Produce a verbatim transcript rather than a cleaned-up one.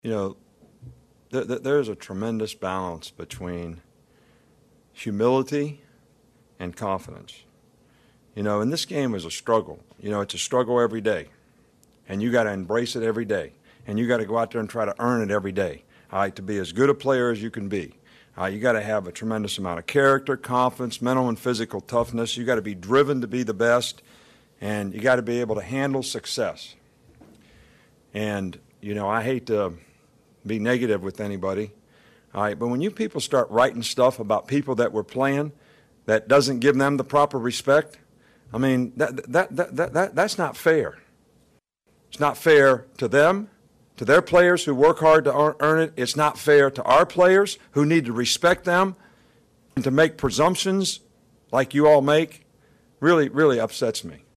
You know, th th there's a tremendous balance between humility and confidence. You know, and this game is a struggle. You know, it's a struggle every day. And you got to embrace it every day. And you got to go out there and try to earn it every day. All right, to be as good a player as you can be. Uh, you got to have a tremendous amount of character, confidence, mental and physical toughness. You got to be driven to be the best, and you got to be able to handle success. And, you know, I hate to be negative with anybody, all right, but when you people start writing stuff about people that we're playing that doesn't give them the proper respect, I mean, that, that, that, that, that, that's not fair. It's not fair to them, to their players who work hard to earn it. It's not fair to our players who need to respect them, and to make presumptions like you all make really, really upsets me.